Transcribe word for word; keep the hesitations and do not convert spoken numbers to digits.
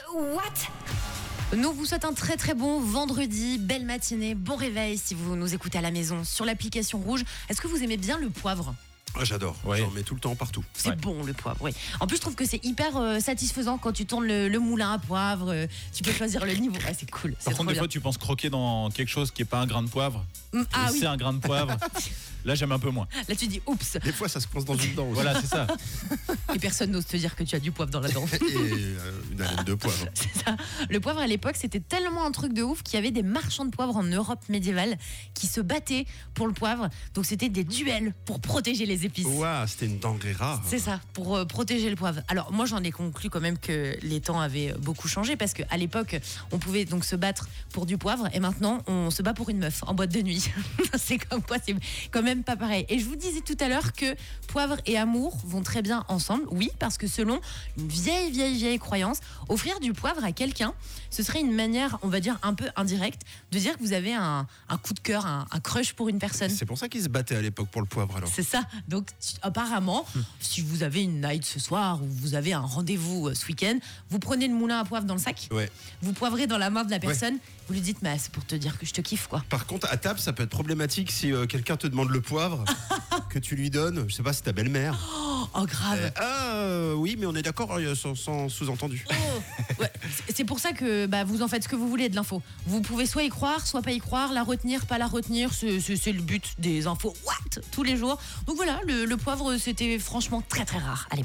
What? Nous vous souhaitons un très très bon vendredi, belle matinée, bon réveil si vous nous écoutez à la maison sur l'application Rouge. Est-ce que vous aimez bien le poivre? Ah, j'adore, Ouais. j'en mets tout le temps partout. C'est Ouais. bon le poivre, oui. En plus, je trouve que c'est hyper euh, satisfaisant quand tu tournes le, le moulin à poivre. euh, tu peux choisir le niveau. Ouais, c'est cool. C'est Par trop contre, des bien. fois, tu penses croquer dans quelque chose qui n'est pas un grain de poivre. Mm, ah c'est oui, un grain de poivre. Là, j'aime un peu moins. là tu dis oups. Des fois, ça se coince dans une dent aussi. Voilà, c'est ça. Et personne n'ose te dire que tu as du poivre dans la dent. Et euh, une haleine de poivre. C'est ça. Le poivre à l'époque, c'était tellement un truc de ouf qu'il y avait des marchands de poivre en Europe médiévale qui se battaient pour le poivre. Donc c'était des duels pour protéger les épices. Ouah, c'était une denrée rare. C'est ça, pour euh, protéger le poivre. Alors moi j'en ai conclu quand même que les temps avaient beaucoup changé parce qu'à l'époque on pouvait donc se battre pour du poivre et maintenant on se bat pour une meuf en boîte de nuit. C'est comme quoi c'est quand même pas pareil. Et je vous disais tout à l'heure que poivre et amour vont très bien ensemble. Oui, parce que selon une vieille vieille vieille croyance, offrir du poivre à quelqu'un, ce serait une manière, on va dire un peu indirecte, de dire que vous avez un, un coup de cœur, un, un crush pour une personne. C'est pour ça qu'ils se battaient à l'époque pour le poivre alors. C'est ça. Donc, tu- apparemment, si vous avez une night ce soir ou vous avez un rendez-vous euh, ce week-end, vous prenez le moulin à poivre dans le sac, Ouais. vous poivrez dans la main de la personne, vous lui dites, mais c'est pour te dire que je te kiffe, quoi. Par contre, à table, ça peut être problématique si euh, quelqu'un te demande le poivre que tu lui donnes. Je sais pas, c'est ta belle-mère. Oh, grave. Euh, ah euh, oui, mais on est d'accord, euh, sans, sans sous-entendu. Oh. Ouais, c'est- c'est pour ça que bah, vous en faites ce que vous voulez de l'info. Vous pouvez soit y croire, soit pas y croire, la retenir, pas la retenir. C'est, c'est- c'est le but des infos. What tous les jours. Donc voilà, le, le poivre, c'était franchement très très rare à l'époque.